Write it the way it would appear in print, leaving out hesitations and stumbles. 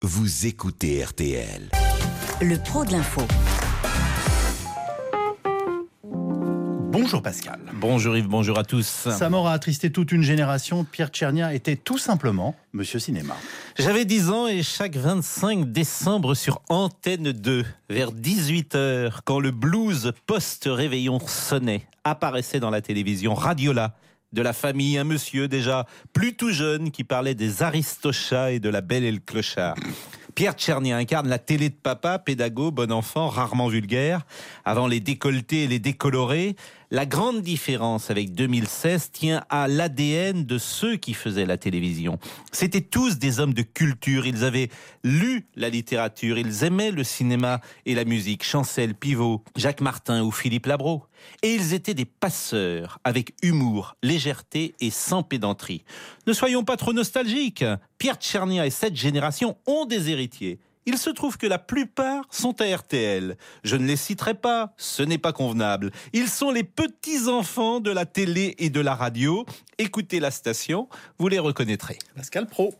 vous écoutez RTL. Le pro de l'info. Bonjour Pascal. Bonjour Yves, bonjour à tous. Sa mort a attristé toute une génération. Pierre Tchernia était tout simplement Monsieur Cinéma. J'avais 10 ans et chaque 25 décembre sur Antenne 2, vers 18h, quand le blues post-réveillon sonnait, apparaissait dans la télévision Radiola, de la famille, un monsieur déjà plus tout jeune qui parlait des Aristochats et de la Belle et le Clochard. Pierre Tchernia incarne la télé de papa, pédago, bon enfant, rarement vulgaire, avant les décolletés et les décolorés. La grande différence avec 2016 tient à l'ADN de ceux qui faisaient la télévision. C'étaient tous des hommes de culture, ils avaient lu la littérature, ils aimaient le cinéma et la musique, Chancel, Pivot, Jacques Martin ou Philippe Labro. Et ils étaient des passeurs, avec humour, légèreté et sans pédanterie. Ne soyons pas trop nostalgiques, Pierre Tchernia et cette génération ont des héritiers. Il se trouve que la plupart sont à RTL. Je ne les citerai pas, ce n'est pas convenable. Ils sont les petits-enfants de la télé et de la radio. Écoutez la station, vous les reconnaîtrez. Pascal Pro.